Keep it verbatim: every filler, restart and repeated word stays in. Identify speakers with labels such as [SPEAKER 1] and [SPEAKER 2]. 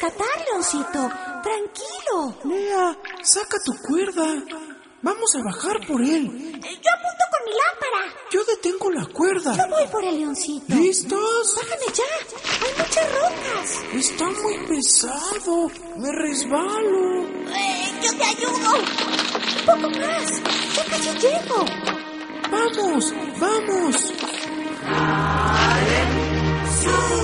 [SPEAKER 1] rescatar, Leoncito. Tranquilo.
[SPEAKER 2] Lea, saca tu cuerda. Vamos a bajar por él.
[SPEAKER 1] Yo apunto con mi lámpara.
[SPEAKER 2] Yo detengo la cuerda.
[SPEAKER 1] Yo voy por el Leoncito.
[SPEAKER 2] ¿Listos?
[SPEAKER 1] Bájame ya. Hay muchas rocas.
[SPEAKER 2] Está muy pesado. Me resbalo.
[SPEAKER 1] Eh, yo te ayudo. Un poco más. Ya casi llego.
[SPEAKER 2] Vamos, vamos.
[SPEAKER 3] Sale, sube.